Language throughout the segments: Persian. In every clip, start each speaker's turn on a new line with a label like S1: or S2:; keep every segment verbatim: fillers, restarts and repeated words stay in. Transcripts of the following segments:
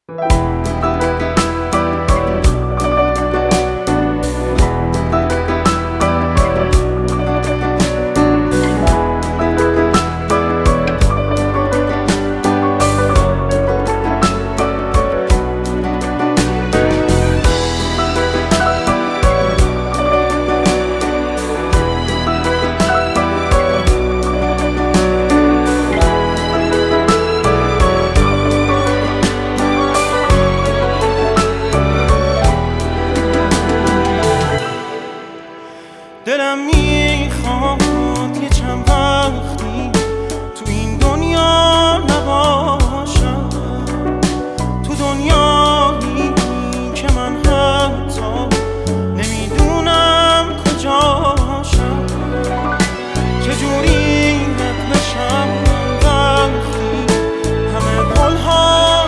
S1: دلم میخواد یه چند وقتی تو این دنیا نباشم، تو دنیایی که من حتی نمیدونم کجاشم. چجوری رد بشم وقتی همه پل‌ها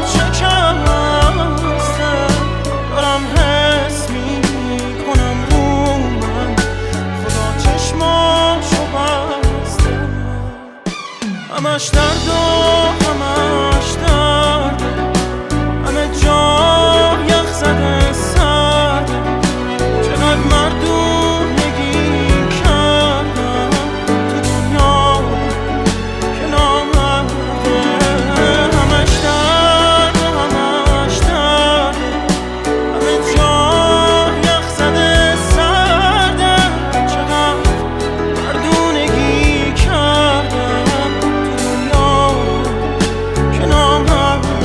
S1: شکسته، دارم حس میکنم رو من خدا چشماشو بسته. همش درد و همش درد، همه جا یخ زده سرده. چقدر مردونگی کردم تو دنیا که نامرده. همش درد و همش درد، همه جا یخ زده سرده. چقدر مردونگی کردم تو دنیا که نامرده.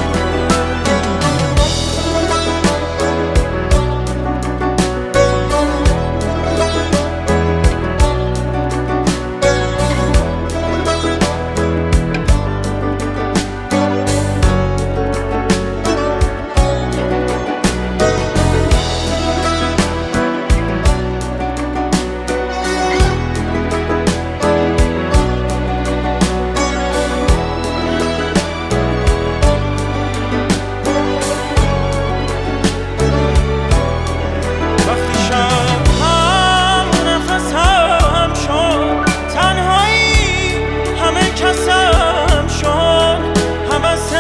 S1: وقتی شب هم نفسم شد، تنهایی همه کسم شد، حوث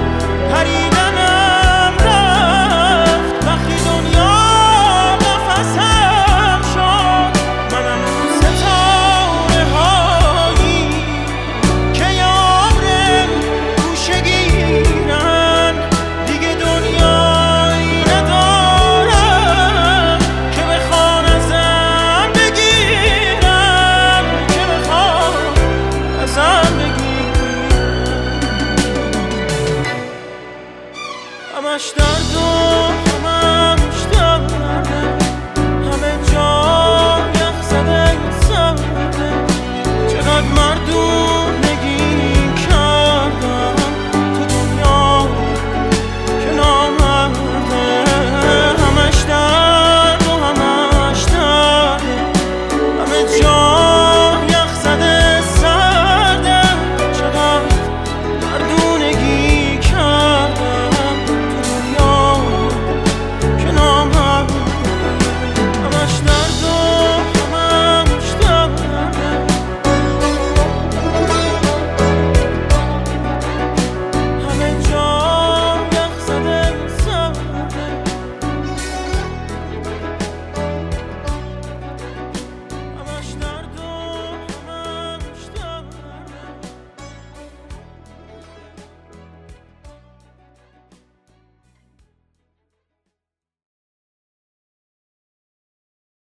S1: پریدنم رفت. وقتی دنیا نفسم شد، منم ستاره هایی که یار گوشه گیرن. دیگه دنیایی ندارم که بخوان ازم بگیرن، که بخوان ازم بگیرن. همش درد و